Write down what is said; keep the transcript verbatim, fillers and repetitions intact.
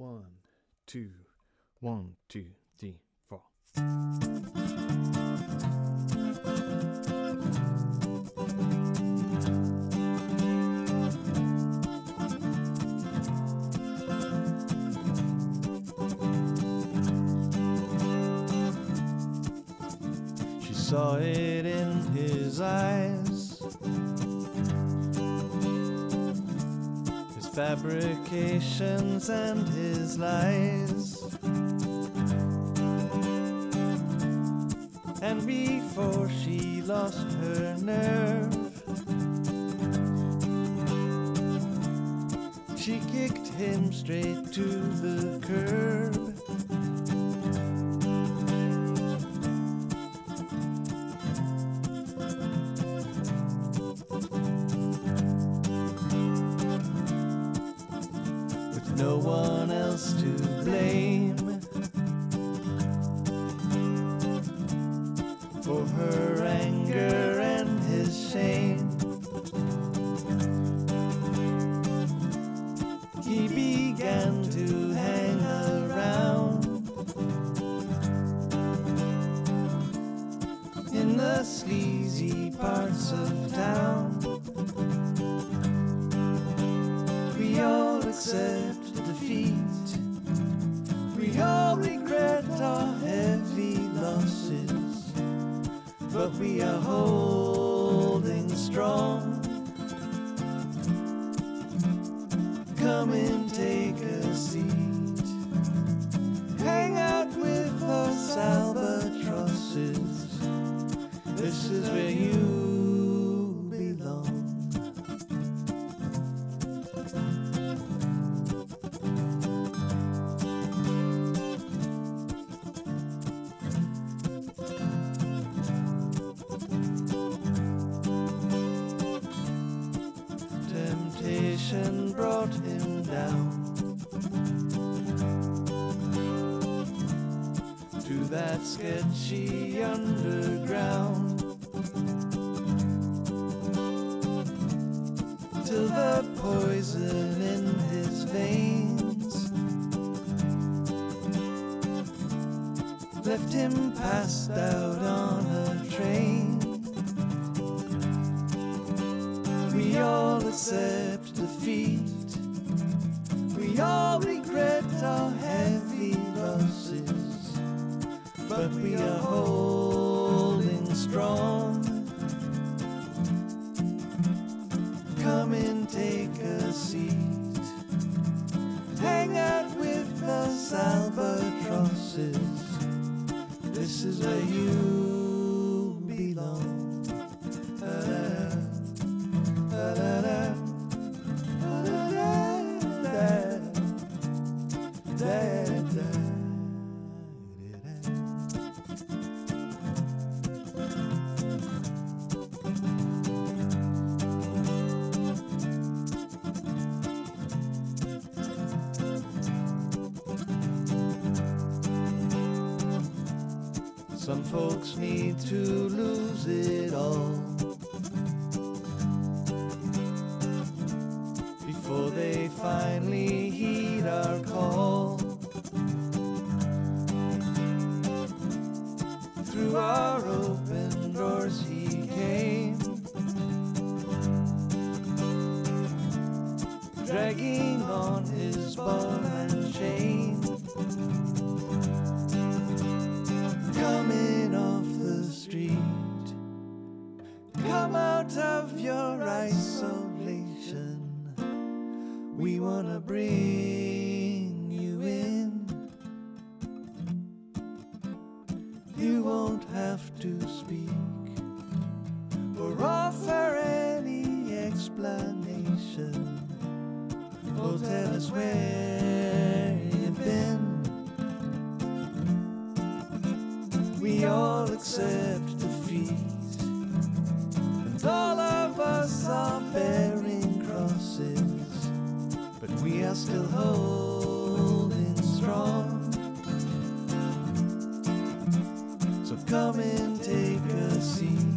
One, two, one, two, three, four. She saw it in his eyes, his fabrications and his lies. And before she lost her nerve, she kicked him straight to the curb. With no one else to blame for her anger and his shame, he began to hang around in the sleazy parts of town. We all accept defeat, we all regret our heavy losses, but we are holding strong. Come and take a seat, hang out with us albatrosses. This is where you belong. Temptation brought him down to that sketchy underground, till the poison in his veins left him passed out on a train. We all accept defeat, we all regret our heavy losses, but we are holding strong. Come and take a seat, hang out with us albatrosses. This is where you belong. Da-da. Some folks need to lose it all before they finally heed our call. Through our open doors he came, dragging on his ball and chain, coming off the street. Come out of your isolation, we wanna bring you in. You won't have to speak or offer any explanation, or tell us where you've been. We all accept defeat, and all of us are bearing crosses, but we are still holding strong. So come and take a seat,